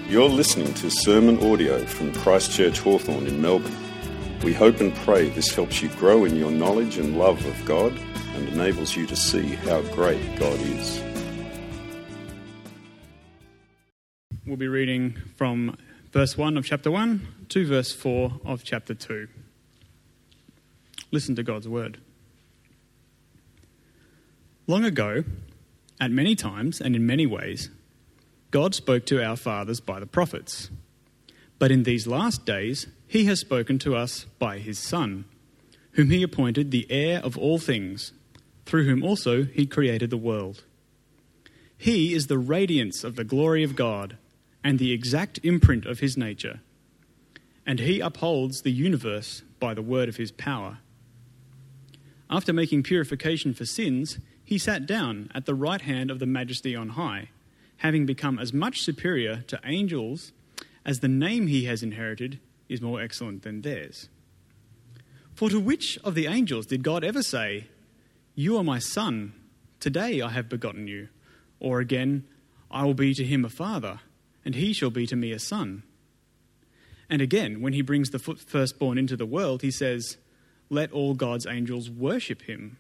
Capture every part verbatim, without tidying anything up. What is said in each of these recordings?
You're listening to sermon audio from Christchurch Hawthorn in Melbourne. We hope and pray this helps you grow in your knowledge and love of God and enables you to see how great God is. We'll be reading from verse one of chapter one to verse four of chapter two. Listen to God's word. Long ago, at many times and in many ways, God spoke to our fathers by the prophets. But in these last days, he has spoken to us by his Son, whom he appointed the heir of all things, through whom also he created the world. He is the radiance of the glory of God and the exact imprint of his nature, and he upholds the universe by the word of his power. After making purification for sins, he sat down at the right hand of the Majesty on high, having become as much superior to angels as the name he has inherited is more excellent than theirs. For to which of the angels did God ever say, "You are my son, today I have begotten you," or again, "I will be to him a father, and he shall be to me a son"? And again, when he brings the firstborn into the world, he says, "Let all God's angels worship him."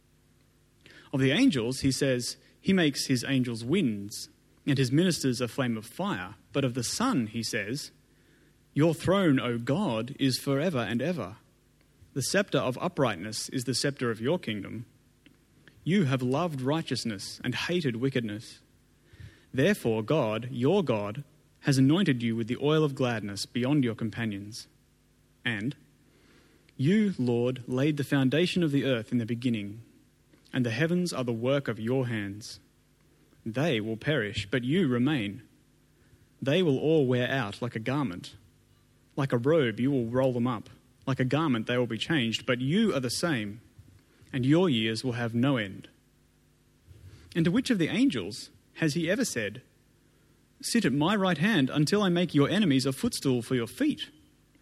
Of the angels, he says, "He makes his angels winds, and his ministers a flame of fire." But of the Son, he says, "Your throne, O God, is forever and ever. The scepter of uprightness is the scepter of your kingdom. You have loved righteousness and hated wickedness. Therefore God, your God, has anointed you with the oil of gladness beyond your companions. And you, Lord, laid the foundation of the earth in the beginning, and the heavens are the work of your hands. They will perish, but you remain. They will all wear out like a garment. Like a robe, you will roll them up. Like a garment, they will be changed, but you are the same, and your years will have no end. And to which of the angels has he ever said, "Sit at my right hand until I make your enemies a footstool for your feet"?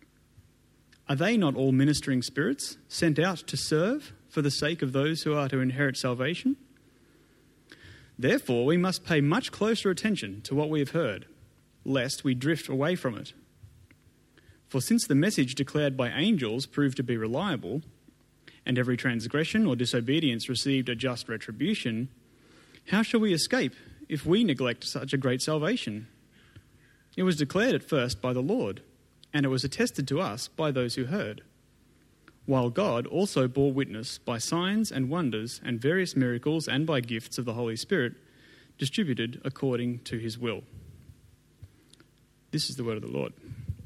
Are they not all ministering spirits sent out to serve for the sake of those who are to inherit salvation? Therefore, we must pay much closer attention to what we have heard, lest we drift away from it. For since the message declared by angels proved to be reliable, and every transgression or disobedience received a just retribution, how shall we escape if we neglect such a great salvation? It was declared at first by the Lord, and it was attested to us by those who heard, while God also bore witness by signs and wonders and various miracles and by gifts of the Holy Spirit distributed according to his will. This is the word of the Lord.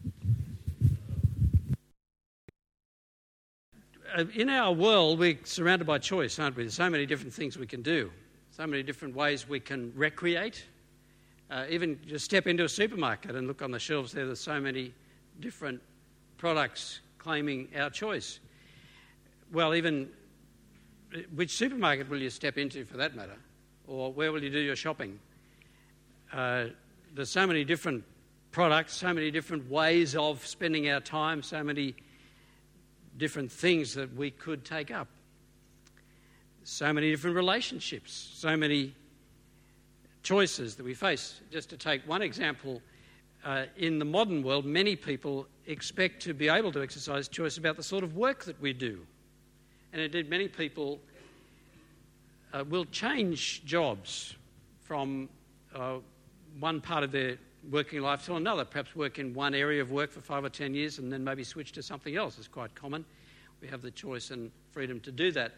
In our world, we're surrounded by choice, aren't we? There's so many different things we can do, so many different ways we can recreate. Uh, even just step into a supermarket and look on the shelves there, there's so many different products claiming our choice. Well, even which supermarket will you step into for that matter? Or where will you do your shopping? Uh, there's so many different products, so many different ways of spending our time, so many different things that we could take up. So many different relationships, so many choices that we face. Just to take one example, uh, in the modern world, many people expect to be able to exercise choice about the sort of work that we do. And indeed, many people uh, will change jobs from uh, one part of their working life to another, perhaps work in one area of work for five or ten years and then maybe switch to something else. It's quite common. We have the choice and freedom to do that.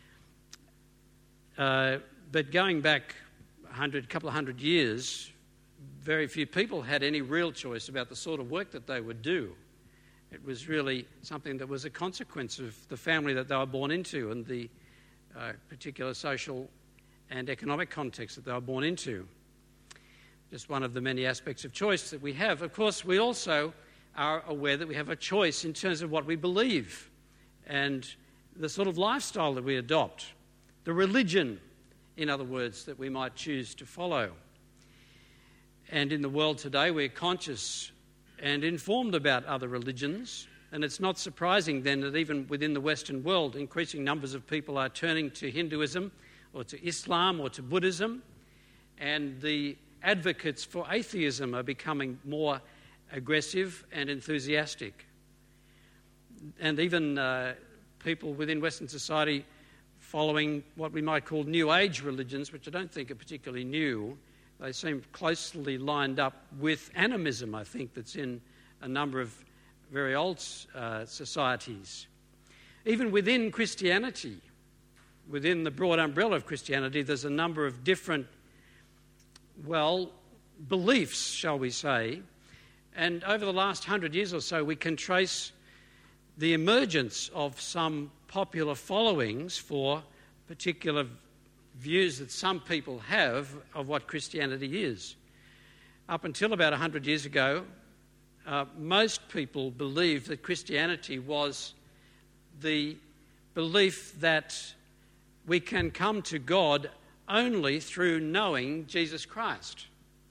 Uh, but going back a hundred, couple of hundred years, very few people had any real choice about the sort of work that they would do. It was really something that was a consequence of the family that they were born into and the uh, particular social and economic context that they were born into. Just one of the many aspects of choice that we have. Of course, we also are aware that we have a choice in terms of what we believe and the sort of lifestyle that we adopt, the religion, in other words, that we might choose to follow. And in the world today, we're conscious and informed about other religions, and it's not surprising then that even within the Western world, increasing numbers of people are turning to Hinduism or to Islam or to Buddhism, and the advocates for atheism are becoming more aggressive and enthusiastic. And even uh, people within Western society following what we might call New Age religions, which I don't think are particularly new. They seem closely lined up with animism, I think, that's in a number of very old uh, societies. Even within Christianity, within the broad umbrella of Christianity, there's a number of different, well, beliefs, shall we say. And over the last hundred years or so, we can trace the emergence of some popular followings for particular views that some people have of what Christianity is. Up until about one hundred years ago, uh, most people believed that Christianity was the belief that we can come to God only through knowing Jesus Christ.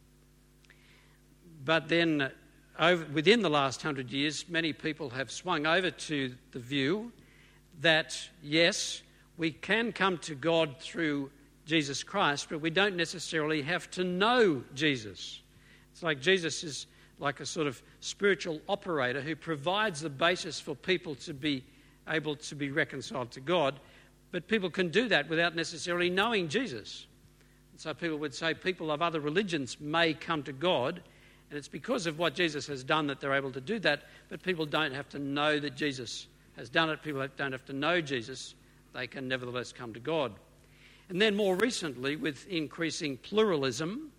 But then, over, within the last hundred years, many people have swung over to the view that, yes, we can come to God through Jesus Christ, but we don't necessarily have to know Jesus. It's like Jesus is like a sort of spiritual operator who provides the basis for people to be able to be reconciled to God, but people can do that without necessarily knowing Jesus. And so people would say people of other religions may come to God, and it's because of what Jesus has done that they're able to do that, but people don't have to know that Jesus has done it. People don't have to know Jesus. They can nevertheless come to God. And then more recently, with increasing pluralism,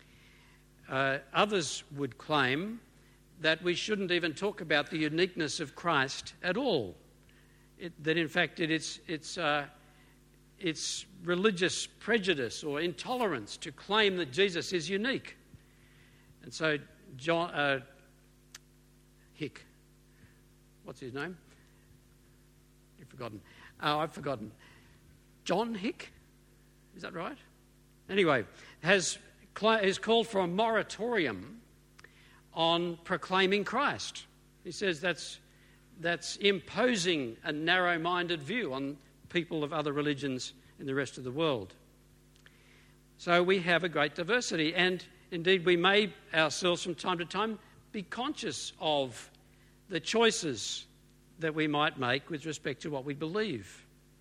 uh, others would claim that we shouldn't even talk about the uniqueness of Christ at all. It, that in fact it, it's, it's, uh, it's religious prejudice or intolerance to claim that Jesus is unique. And so John uh, Hick, what's his name? You've forgotten. Oh, I've forgotten. John Hick, is that right? Anyway, has has called for a moratorium on proclaiming Christ. He says that's that's imposing a narrow-minded view on people of other religions in the rest of the world. So we have a great diversity, and indeed we may ourselves from time to time be conscious of the choices that we might make with respect to what we believe.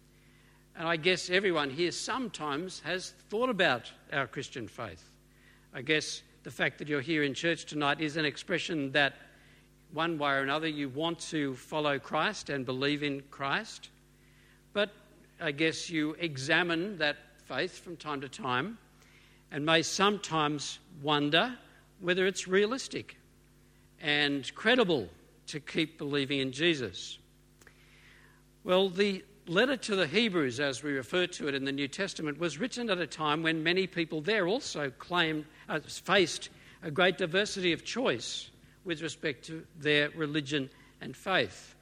And I guess everyone here sometimes has thought about our Christian faith. I guess the fact that you're here in church tonight is an expression that one way or another you want to follow Christ and believe in Christ. But I guess you examine that faith from time to time and may sometimes wonder whether it's realistic and credible to keep believing in Jesus. Well, the letter to the Hebrews, as we refer to it in the New Testament, was written at a time when many people there also claimed, uh, faced a great diversity of choice with respect to their religion and faith.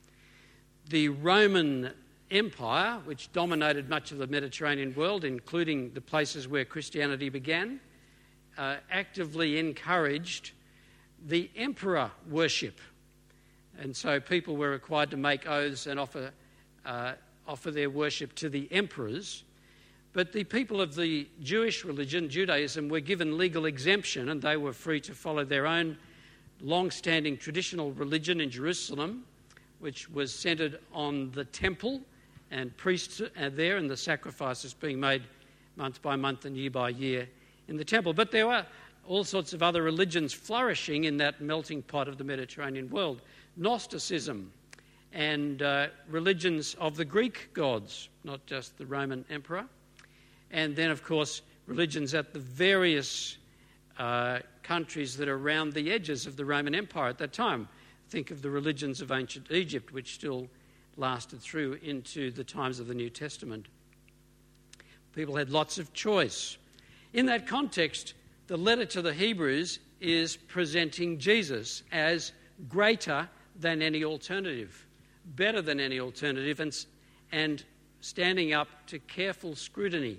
The Roman Empire, which dominated much of the Mediterranean world, including the places where Christianity began, uh, actively encouraged the emperor worship. And so people were required to make oaths and offer uh, offer their worship to the emperors. But the people of the Jewish religion, Judaism, were given legal exemption, and they were free to follow their own long-standing traditional religion in Jerusalem, which was centred on the temple and priests there and the sacrifices being made month by month and year by year in the temple. But there were all sorts of other religions flourishing in that melting pot of the Mediterranean world. Gnosticism and uh, religions of the Greek gods, not just the Roman emperor. And then, of course, religions at the various uh, countries that are around the edges of the Roman Empire at that time. Think of the religions of ancient Egypt, which still lasted through into the times of the New Testament. People had lots of choice. In that context, the letter to the Hebrews is presenting Jesus as greater than any alternative, better than any alternative, and, and standing up to careful scrutiny.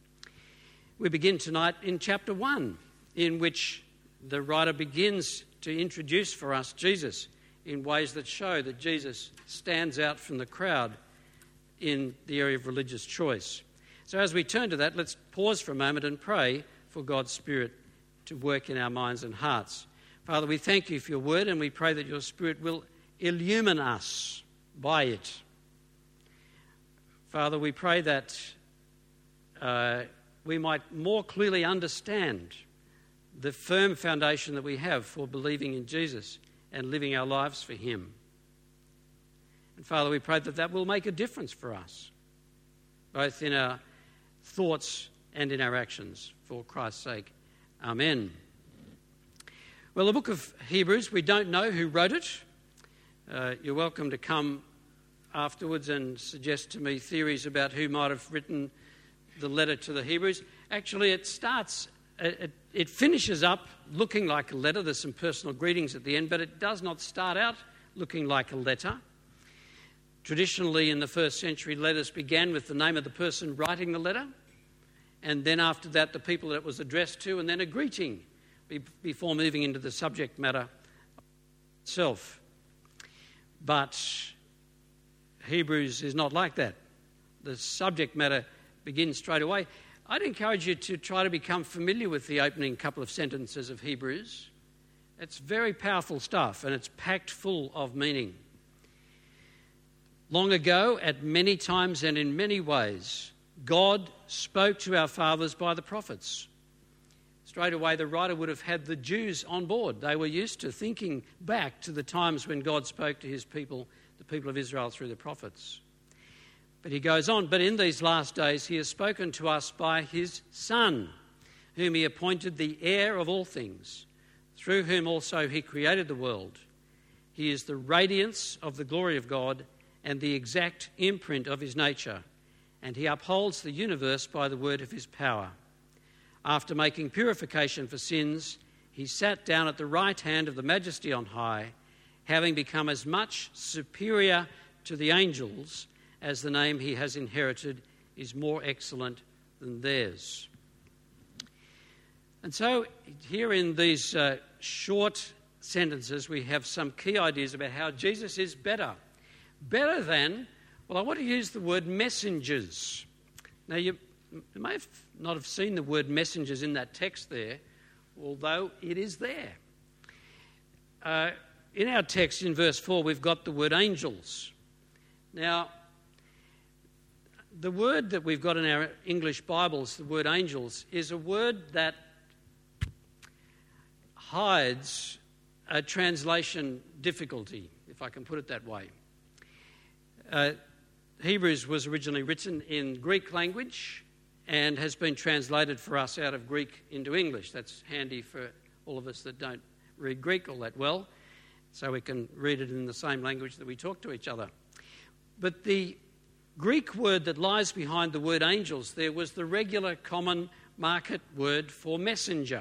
We begin tonight in chapter one, in which the writer begins to introduce for us Jesus in ways that show that Jesus stands out from the crowd in the area of religious choice. So as we turn to that, let's pause for a moment and pray for God's Spirit to work in our minds and hearts. Father, we thank you for your word, and we pray that your Spirit will illumine us by it. Father, we pray that uh, we might more clearly understand the firm foundation that we have for believing in Jesus and living our lives for him. And Father, we pray that that will make a difference for us, both in our thoughts and in our actions, for Christ's sake. Amen. Well, the book of Hebrews, we don't know who wrote it. Uh, you're welcome to come afterwards and suggest to me theories about who might have written the letter to the Hebrews. Actually, it starts, it, it finishes up looking like a letter. There's some personal greetings at the end, but it does not start out looking like a letter. Traditionally, in the first century, letters began with the name of the person writing the letter, and then after that, the people that it was addressed to, and then a greeting before moving into the subject matter itself. But Hebrews is not like that. The subject matter begins straight away. I'd encourage you to try to become familiar with the opening couple of sentences of Hebrews. It's very powerful stuff, and it's packed full of meaning. Long ago, at many times and in many ways, God spoke to our fathers by the prophets. Straight away, the writer would have had the Jews on board. They were used to thinking back to the times when God spoke to his people, the people of Israel, through the prophets. But he goes on, but in these last days he has spoken to us by his Son, whom he appointed the heir of all things, through whom also he created the world. He is the radiance of the glory of God and the exact imprint of his nature, and he upholds the universe by the word of his power. After making purification for sins, he sat down at the right hand of the Majesty on high, having become as much superior to the angels as the name he has inherited is more excellent than theirs. And so here in these uh, short sentences, we have some key ideas about how Jesus is better. Better than, well, I want to use the word messengers. Now, you, you may have not have seen the word messengers in that text there, although it is there. Uh, in our text in verse four, we've got the word angels. Now, the word that we've got in our English Bibles, the word angels, is a word that hides a translation difficulty, if I can put it that way. Uh, Hebrews was originally written in Greek language and has been translated for us out of Greek into English. That's handy for all of us that don't read Greek all that well, so we can read it in the same language that we talk to each other. But the Greek word that lies behind the word angels there was the regular common market word for messenger.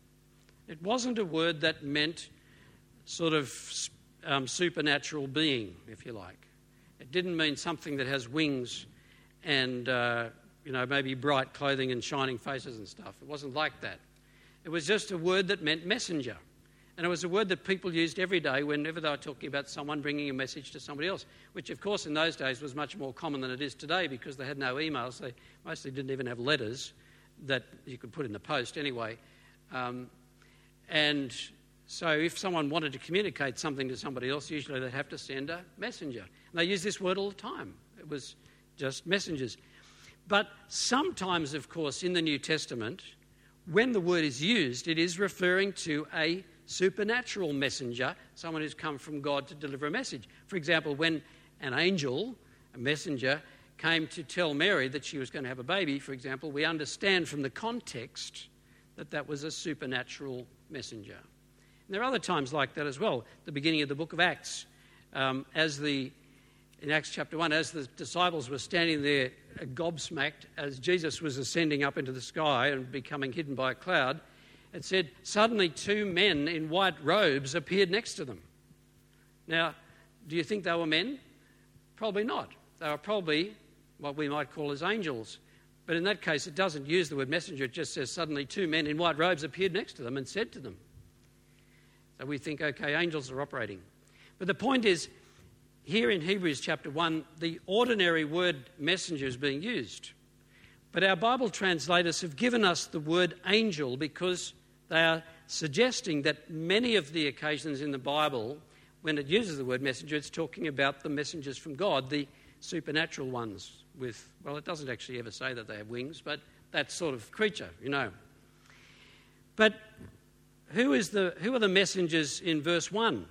It wasn't a word that meant sort of um, supernatural being, if you like. It didn't mean something that has wings and, uh, you know, maybe bright clothing and shining faces and stuff. It wasn't like that. It was just a word that meant messenger. And it was a word that people used every day whenever they were talking about someone bringing a message to somebody else, which, of course, in those days was much more common than it is today because they had no emails. They mostly didn't even have letters that you could put in the post anyway. Um, and so if someone wanted to communicate something to somebody else, usually they'd have to send a messenger. And they use this word all the time. It was just messengers. But sometimes, of course, in the New Testament, when the word is used, it is referring to a supernatural messenger, someone who's come from God to deliver a message. For example, when an angel, a messenger, came to tell Mary that she was going to have a baby, for example, we understand from the context that that was a supernatural messenger. And there are other times like that as well. The beginning of the book of Acts, um, as the in Acts chapter one, as the disciples were standing there gobsmacked as Jesus was ascending up into the sky and becoming hidden by a cloud, it said, suddenly two men in white robes appeared next to them. Now, do you think they were men? Probably not. They were probably what we might call as angels. But in that case, it doesn't use the word messenger. It just says suddenly two men in white robes appeared next to them and said to them. So we think, okay, angels are operating. But the point is, here in Hebrews chapter one, the ordinary word messenger is being used. But our Bible translators have given us the word angel because They are suggesting that many of the occasions in the Bible, when it uses the word messenger, it's talking about the messengers from God, the supernatural ones with, well, it doesn't actually ever say that they have wings, but that sort of creature, you know. But who is the who are the messengers in verse one?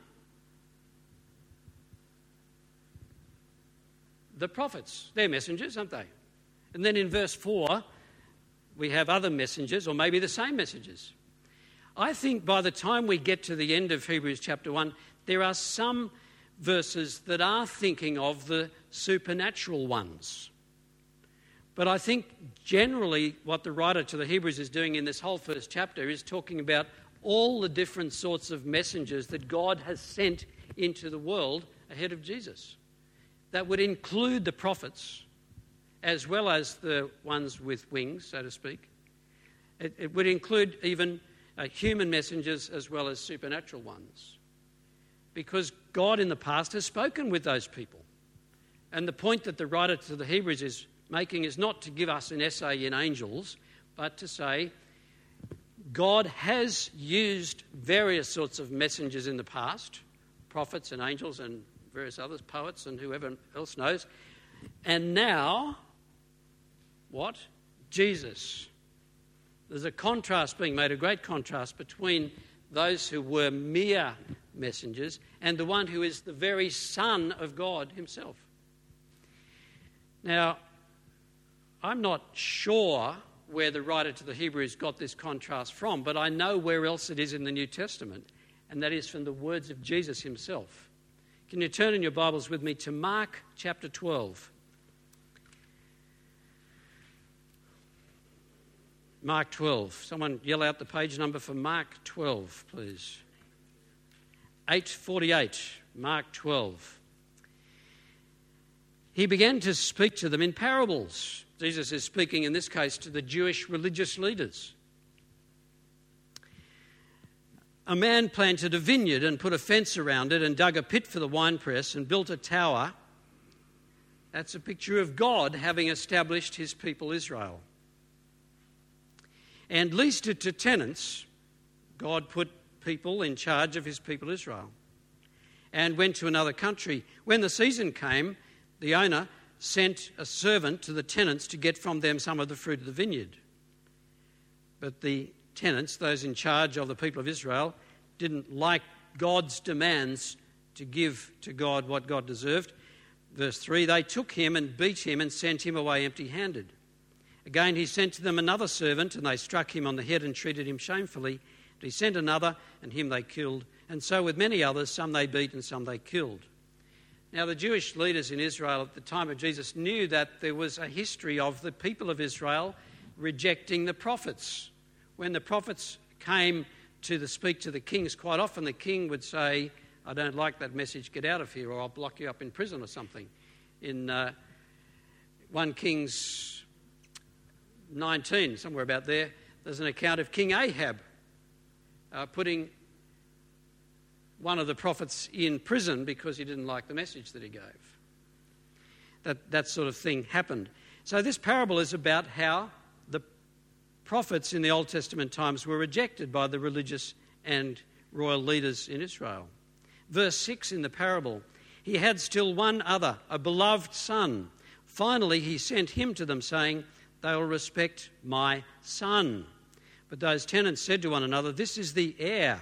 The prophets. They're messengers, aren't they? And then in verse four, we have other messengers, or maybe the same messengers. I think by the time we get to the end of Hebrews chapter one, there are some verses that are thinking of the supernatural ones. But I think generally what the writer to the Hebrews is doing in this whole first chapter is talking about all the different sorts of messengers that God has sent into the world ahead of Jesus. That would include the prophets as well as the ones with wings, so to speak. It, it would include even uh, human messengers as well as supernatural ones. Because God in the past has spoken with those people. And the point that the writer to the Hebrews is making is not to give us an essay in angels, but to say God has used various sorts of messengers in the past, prophets and angels and various others, poets and whoever else knows. And now, what? Jesus. There's a contrast being made, a great contrast between those who were mere messengers and the one who is the very Son of God himself. Now, I'm not sure where the writer to the Hebrews got this contrast from, but I know where else it is in the New Testament, and that is from the words of Jesus himself. Can you turn in your Bibles with me to Mark chapter twelve? Mark twelve. Someone yell out the page number for Mark twelve, please. eight forty-eight, Mark twelve. He began to speak to them in parables. Jesus is speaking in this case to the Jewish religious leaders. A man planted a vineyard and put a fence around it and dug a pit for the winepress and built a tower. That's a picture of God having established his people Israel. And leased it to tenants. God put people in charge of his people Israel. And went to another country. When the season came, the owner sent a servant to the tenants to get from them some of the fruit of the vineyard. But the tenants, those in charge of the people of Israel, didn't like God's demands to give to God what God deserved. Verse three, they took him and beat him and sent him away empty-handed. Again he sent to them another servant, and they struck him on the head and treated him shamefully. And he sent another, and him they killed. And so with many others, some they beat and some they killed. Now, the Jewish leaders in Israel at the time of Jesus knew that there was a history of the people of Israel rejecting the prophets. When the prophets came to the, speak to the kings, quite often the king would say, I don't like that message, get out of here, or I'll lock you up in prison or something. In uh, First Kings nineteen, somewhere about there, there's an account of King Ahab uh, putting one of the prophets in prison because he didn't like the message that he gave. That, that sort of thing happened. So this parable is about how the prophets in the Old Testament times were rejected by the religious and royal leaders in Israel. Verse six in the parable, he had still one other, a beloved son. Finally he sent him to them, saying, they will respect my son. But those tenants said to one another, this is the heir.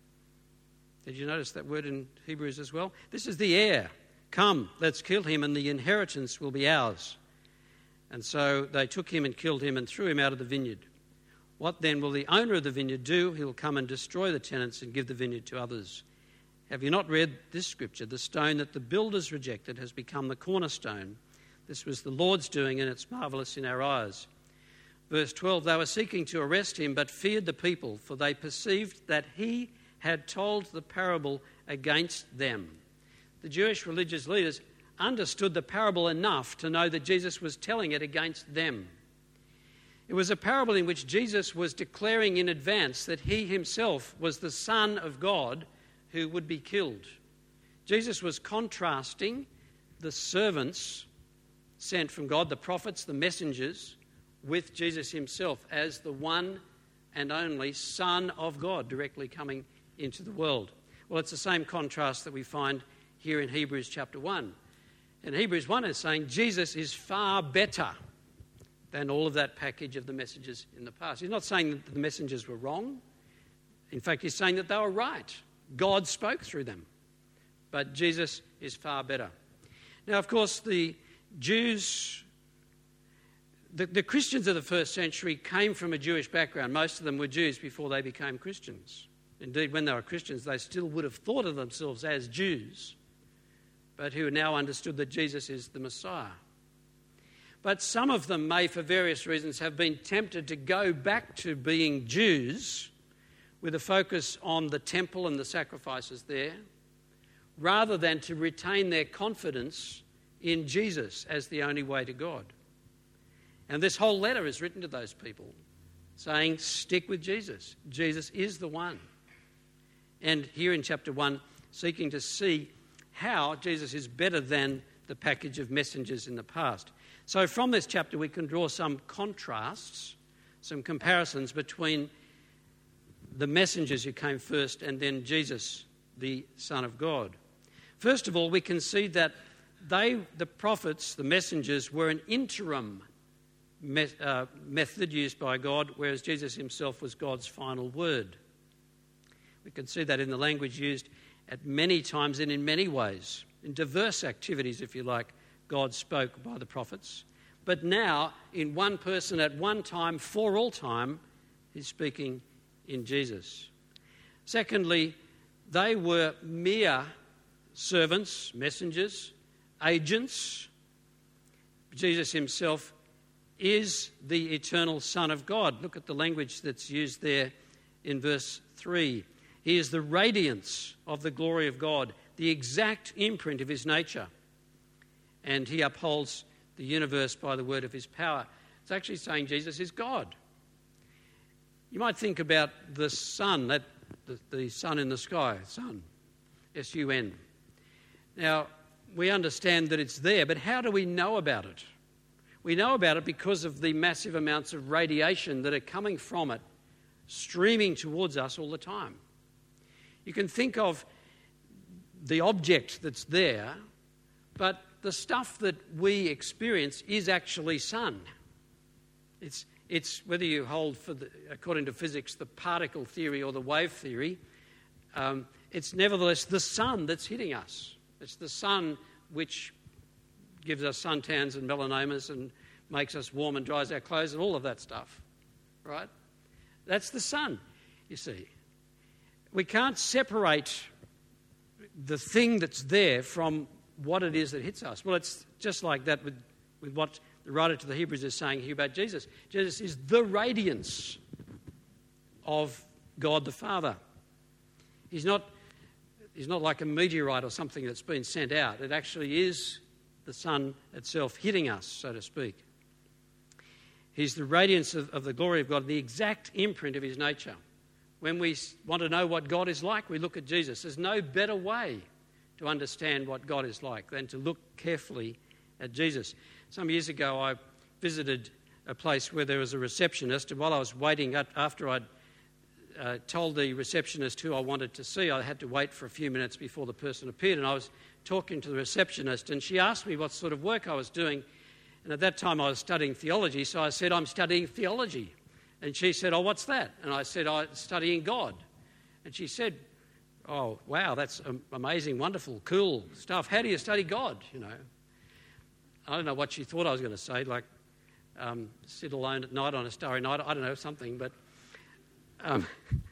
Did you notice that word in Hebrews as well? This is the heir. Come, let's kill him, and the inheritance will be ours. And so they took him and killed him and threw him out of the vineyard. What then will the owner of the vineyard do? He will come and destroy the tenants and give the vineyard to others. Have you not read this scripture? The stone that the builders rejected has become the cornerstone. This was the Lord's doing, and it's marvellous in our eyes. Verse twelve, they were seeking to arrest him, but feared the people, for they perceived that he had told the parable against them. The Jewish religious leaders understood the parable enough to know that Jesus was telling it against them. It was a parable in which Jesus was declaring in advance that he himself was the Son of God who would be killed. Jesus was contrasting the servants sent from God, the prophets, the messengers, with Jesus himself as the one and only Son of God directly coming into the world. Well, it's the same contrast that we find here in Hebrews chapter one. And Hebrews one is saying Jesus is far better than all of that package of the messengers in the past. He's not saying that the messengers were wrong. In fact, he's saying that they were right. God spoke through them. But Jesus is far better. Now, of course, the Jews, the, the Christians of the first century came from a Jewish background. Most of them were Jews before they became Christians. Indeed, when they were Christians, they still would have thought of themselves as Jews, but who now understood that Jesus is the Messiah. But some of them may, for various reasons, have been tempted to go back to being Jews with a focus on the temple and the sacrifices there, rather than to retain their confidence in Jesus as the only way to God. And this whole letter is written to those people, saying, stick with Jesus. Jesus is the one. And here in chapter one, seeking to see how Jesus is better than the package of messengers in the past. So from this chapter, we can draw some contrasts, some comparisons between the messengers who came first and then Jesus, the Son of God. First of all, we can see that they, the prophets, the messengers, were an interim me- uh, method used by God, whereas Jesus himself was God's final word. We can see that in the language used at many times and in many ways. In diverse activities, if you like, God spoke by the prophets. But now, in one person at one time, for all time, he's speaking in Jesus. Secondly, they were mere servants, messengers, agents. Jesus himself is the eternal Son of God. Look at the language that's used there in verse three. He is the radiance of the glory of God, the exact imprint of his nature. And he upholds the universe by the word of his power. It's actually saying Jesus is God. You might think about the sun, that the, the sun in the sky, sun, S U N. Now, we understand that it's there, but how do we know about it? We know about it because of the massive amounts of radiation that are coming from it, streaming towards us all the time. You can think of the object that's there, but the stuff that we experience is actually sun. It's, it's whether you hold, for the, according to physics, the particle theory or the wave theory, um, it's nevertheless the sun that's hitting us. It's the sun which gives us suntans and melanomas and makes us warm and dries our clothes and all of that stuff, right? That's the sun, you see. We can't separate the thing that's there from what it is that hits us. Well, it's just like that with, with what the writer to the Hebrews is saying here about Jesus. Jesus is the radiance of God the Father. He's not, he's not like a meteorite or something that's been sent out. It actually is the sun itself hitting us, so to speak. He's the radiance of, of the glory of God, the exact imprint of his nature. When we want to know what God is like, we look at Jesus. There's no better way to understand what God is like than to look carefully at Jesus. Some years ago, I visited a place where there was a receptionist, and while I was waiting, after I'd uh, told the receptionist who I wanted to see, I had to wait for a few minutes before the person appeared, and I was talking to the receptionist, and she asked me what sort of work I was doing, and at that time I was studying theology, so I said, I'm studying theology. And she said, oh, what's that? And I said, I'm studying God. And she said, oh, wow, that's amazing, wonderful, cool stuff. How do you study God, you know? I don't know what she thought I was going to say, like um, sit alone at night on a starry night. I don't know, something. But, um,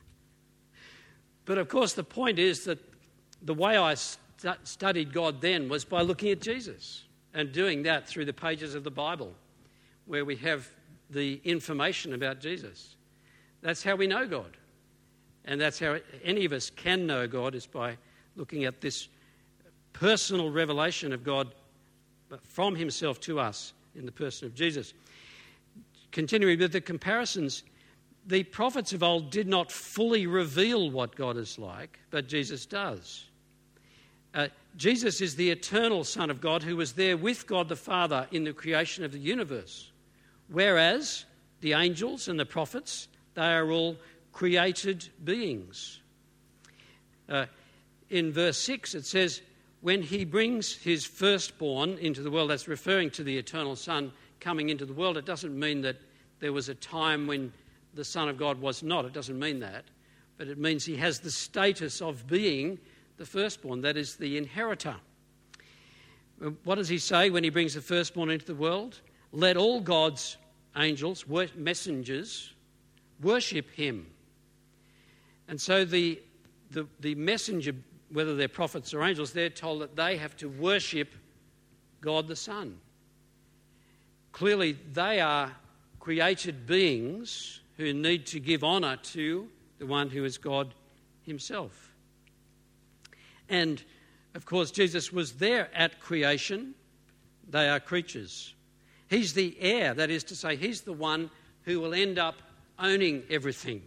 but of course, the point is that the way I stu- studied God then was by looking at Jesus and doing that through the pages of the Bible, where we have the information about Jesus. That's how we know God. And that's how any of us can know God, is by looking at this personal revelation of God from himself to us in the person of Jesus. Continuing with the comparisons, the prophets of old did not fully reveal what God is like, but Jesus does. Uh, Jesus is the eternal Son of God who was there with God the Father in the creation of the universe, whereas the angels and the prophets They are all created beings. Uh, in verse six it says, when he brings his firstborn into the world, that's referring to the eternal Son coming into the world. It doesn't mean that there was a time when the Son of God was not. It doesn't mean that. But it means he has the status of being the firstborn, that is the inheritor. What does he say when he brings the firstborn into the world? Let all God's angels, messengers, worship him. And so the, the, the messenger, whether they're prophets or angels, they're told that they have to worship God the Son. Clearly, they are created beings who need to give honour to the one who is God himself. And, of course, Jesus was there at creation. They are creatures. He's the heir, that is to say, he's the one who will end up owning everything.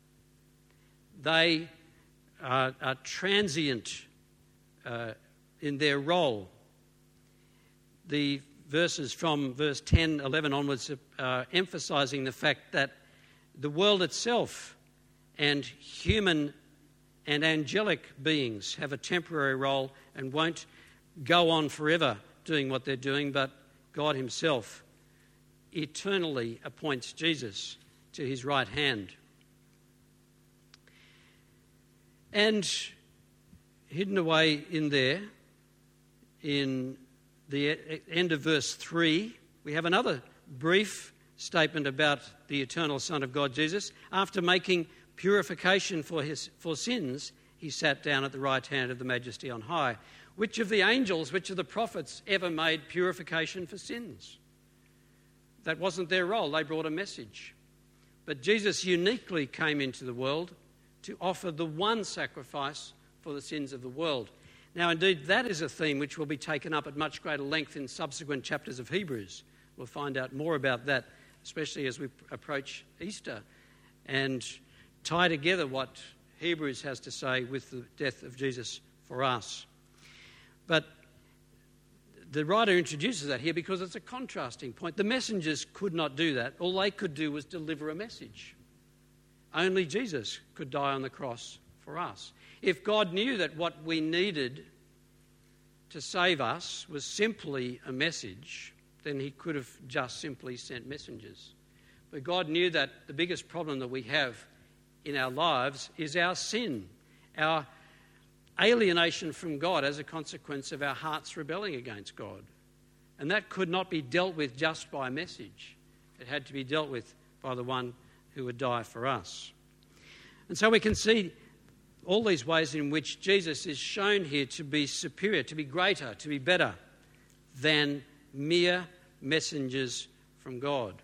They are, are transient uh, in their role. The verses from verse ten, eleven onwards are emphasising the fact that the world itself and human and angelic beings have a temporary role and won't go on forever doing what they're doing, but God himself eternally appoints Jesus to his right hand. And hidden away in there, in the end of verse three, we have another brief statement about the eternal Son of God, Jesus. After making purification for his for sins, he sat down at the right hand of the Majesty on high. Which of the angels, which of the prophets ever made purification for sins? That wasn't their role. They brought a message. But Jesus uniquely came into the world to offer the one sacrifice for the sins of the world. Now, indeed, that is a theme which will be taken up at much greater length in subsequent chapters of Hebrews. We'll find out more about that, especially as we approach Easter, and tie together what Hebrews has to say with the death of Jesus for us. But the writer introduces that here because it's a contrasting point. The messengers could not do that. All they could do was deliver a message. Only Jesus could die on the cross for us. If God knew that what we needed to save us was simply a message, then he could have just simply sent messengers. But God knew that the biggest problem that we have in our lives is our sin, our alienation from God as a consequence of our hearts rebelling against God. And that could not be dealt with just by a message. It had to be dealt with by the one who would die for us. And so we can see all these ways in which Jesus is shown here to be superior, to be greater, to be better than mere messengers from God.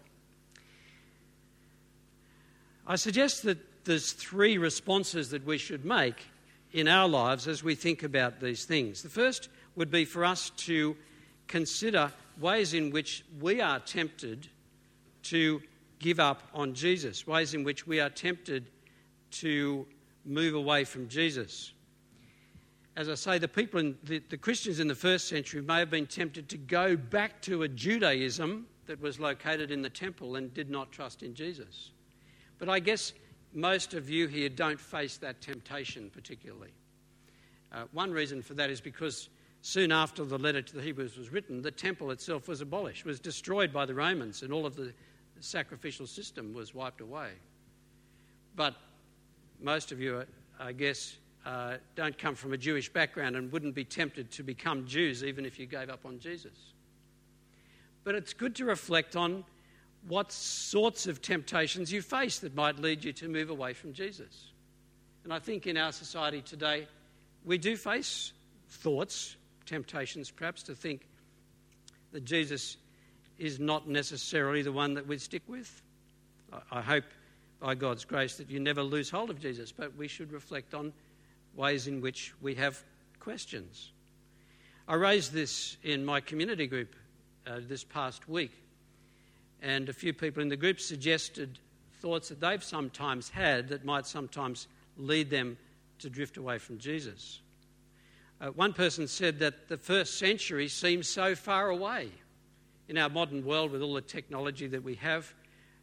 I suggest that there's three responses that we should make in our lives as we think about these things. The first would be for us to consider ways in which we are tempted to give up on Jesus, ways in which we are tempted to move away from Jesus. As I say, the people in the, the Christians in the first century may have been tempted to go back to a Judaism that was located in the temple and did not trust in Jesus. But I guess most of you here don't face that temptation particularly. Uh, one reason for that is because soon after the letter to the Hebrews was written, the temple itself was abolished, was destroyed by the Romans, and all of the sacrificial system was wiped away. But most of you, I guess, uh, don't come from a Jewish background and wouldn't be tempted to become Jews even if you gave up on Jesus. But it's good to reflect on what sorts of temptations you face that might lead you to move away from Jesus. And I think in our society today, we do face thoughts, temptations perhaps, to think that Jesus is not necessarily the one that we'd stick with. I hope by God's grace that you never lose hold of Jesus, but we should reflect on ways in which we have questions. I raised this in my community group uh, this past week, and a few people in the group suggested thoughts that they've sometimes had that might sometimes lead them to drift away from Jesus. Uh, one person said that the first century seems so far away. In our modern world, with all the technology that we have,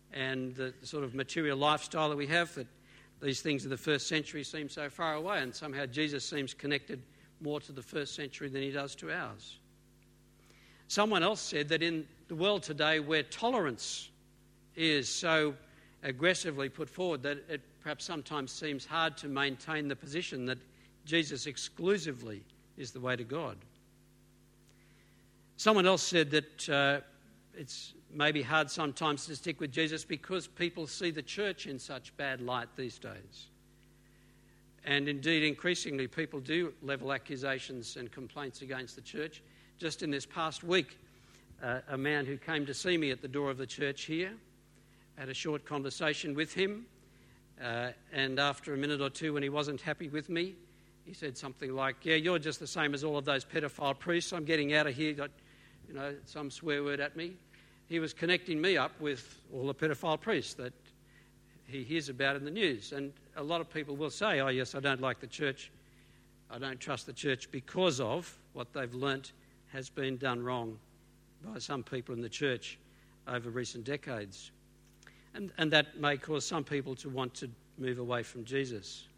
and the sort of material lifestyle that we have, that these things of the first century seem so far away, and somehow Jesus seems connected more to the first century than he does to ours. Someone else said that in the world today, where tolerance is so aggressively put forward, that it perhaps sometimes seems hard to maintain the position that Jesus exclusively is the way to God. Someone else said that uh, it's maybe hard sometimes to stick with Jesus because people see the church in such bad light these days. And indeed, increasingly, people do level accusations and complaints against the church. Just in this past week, uh, a man who came to see me at the door of the church here, had a short conversation with him, uh, and after a minute or two, when he wasn't happy with me, he said something like, "Yeah, you're just the same as all of those pedophile priests. I'm getting out of here." Got, you know, some swear word at me. He was connecting me up with all the pedophile priests that he hears about in the news. And a lot of people will say, "Oh, yes, I don't like the church. I don't trust the church because of what they've learnt has been done wrong by some people in the church over recent decades." And, and that may cause some people to want to move away from Jesus.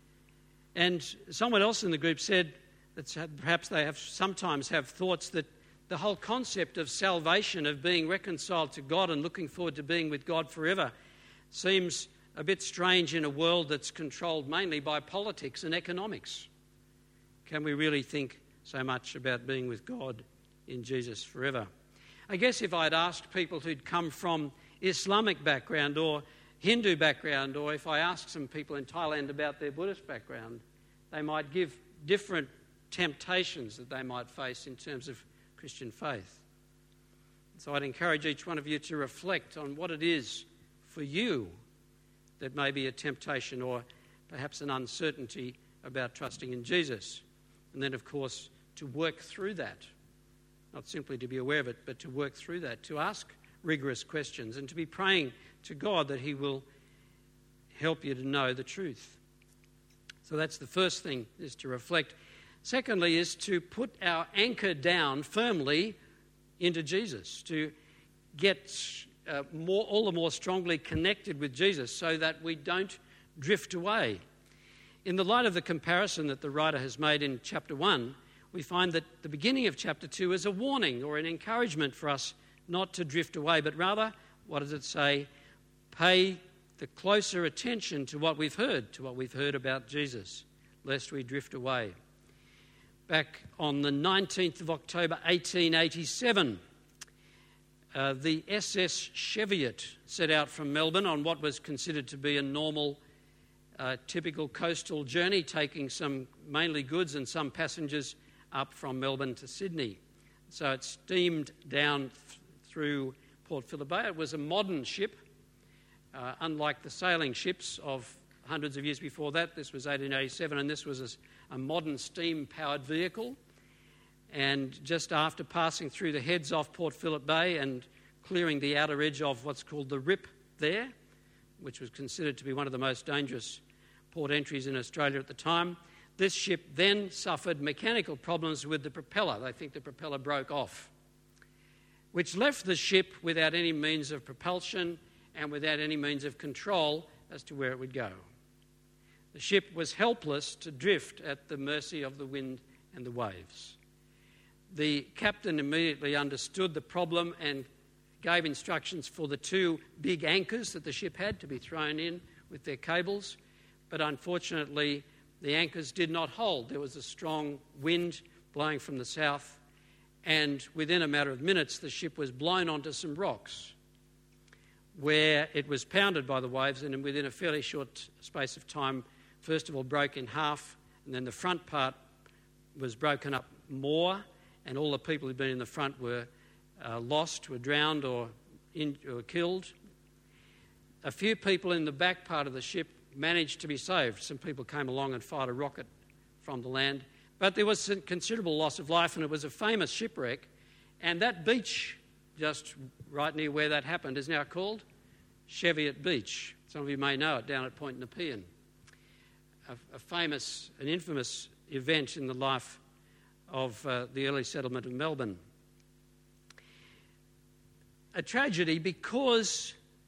And someone else in the group said that perhaps they have sometimes have thoughts that the whole concept of salvation, of being reconciled to God and looking forward to being with God forever, seems a bit strange in a world that's controlled mainly by politics and economics. Can we really think so much about being with God in Jesus forever? I guess if I'd asked people who'd come from Islamic background or Hindu background, or if I asked some people in Thailand about their Buddhist background, they might give different temptations that they might face in terms of Christian faith. So I'd encourage each one of you to reflect on what it is for you that may be a temptation or perhaps an uncertainty about trusting in Jesus. And then, of course, to work through that, not simply to be aware of it, but to work through that, to ask rigorous questions and to be praying to God that he will help you to know the truth. So that's the first thing, is to reflect. Secondly, is to put our anchor down firmly into Jesus, to get uh, more, all the more strongly connected with Jesus so that we don't drift away. In the light of the comparison that the writer has made in chapter one, we find that the beginning of chapter two is a warning or an encouragement for us not to drift away, but rather, what does it say? Pay the closer attention to what we've heard, to what we've heard about Jesus, lest we drift away. Back on the nineteenth of October eighteen eighty-seven, uh, the S S Cheviot set out from Melbourne on what was considered to be a normal, uh, typical coastal journey, taking some mainly goods and some passengers up from Melbourne to Sydney. So it steamed down th- through Port Phillip Bay. It was a modern ship, uh, unlike the sailing ships of hundreds of years before that. This was eighteen eighty-seven, and this was a, a modern steam-powered vehicle. And just after passing through the heads off Port Phillip Bay and clearing the outer edge of what's called the Rip there, which was considered to be one of the most dangerous port entries in Australia at the time, this ship then suffered mechanical problems with the propeller. They think the propeller broke off, which left the ship without any means of propulsion and without any means of control as to where it would go. The ship was helpless to drift at the mercy of the wind and the waves. The captain immediately understood the problem and gave instructions for the two big anchors that the ship had to be thrown in with their cables, but unfortunately the anchors did not hold. There was a strong wind blowing from the south, and within a matter of minutes the ship was blown onto some rocks where it was pounded by the waves, and within a fairly short space of time, first of all broke in half, and then the front part was broken up more, and all the people who'd been in the front were uh, lost, were drowned or, in, or killed. A few people in the back part of the ship managed to be saved. Some people came along and fired a rocket from the land. But there was considerable loss of life, and it was a famous shipwreck. And that beach, just right near where that happened, is now called Cheviot Beach. Some of you may know it, down at Point Nepean. A, a famous, an infamous event in the life of uh, the early settlement of Melbourne. A tragedy because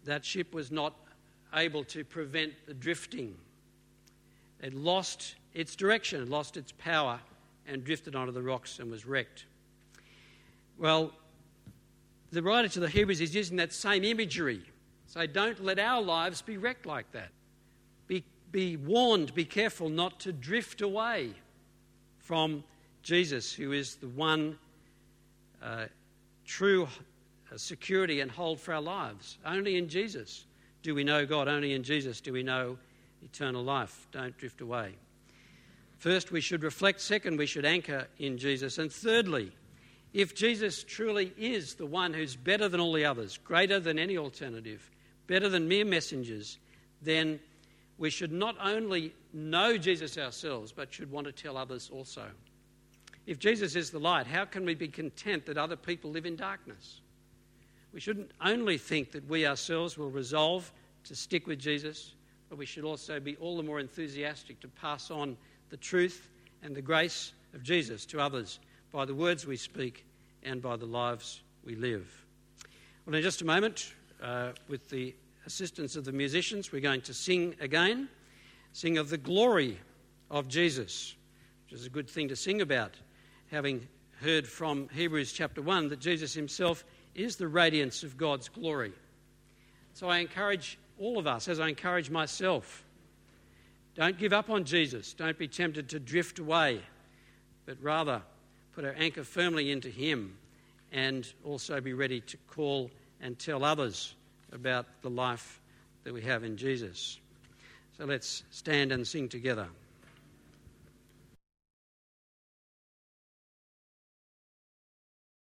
that ship was not able to prevent the drifting. It lost its direction, it lost its power, and drifted onto the rocks and was wrecked. Well, the writer to the Hebrews is using that same imagery. So don't let our lives be wrecked like that. Be, be warned, be careful not to drift away from Jesus, who is the one uh, true security and hold for our lives. Only in Jesus do we know God. Only in Jesus do we know eternal life. Don't drift away. First, we should reflect. Second, we should anchor in Jesus. And thirdly, if Jesus truly is the one who's better than all the others, greater than any alternative, better than mere messengers, then we should not only know Jesus ourselves, but should want to tell others also. If Jesus is the light, how can we be content that other people live in darkness? We shouldn't only think that we ourselves will resolve to stick with Jesus, but we should also be all the more enthusiastic to pass on the truth and the grace of Jesus to others by the words we speak and by the lives we live. Well, in just a moment, uh, with the assistance of the musicians, we're going to sing again, sing of the glory of Jesus, which is a good thing to sing about, having heard from Hebrews chapter one that Jesus himself is the radiance of God's glory. So I encourage all of us, as I encourage myself, don't give up on Jesus. Don't be tempted to drift away, but rather put our anchor firmly into him and also be ready to call and tell others about the life that we have in Jesus. So let's stand and sing together.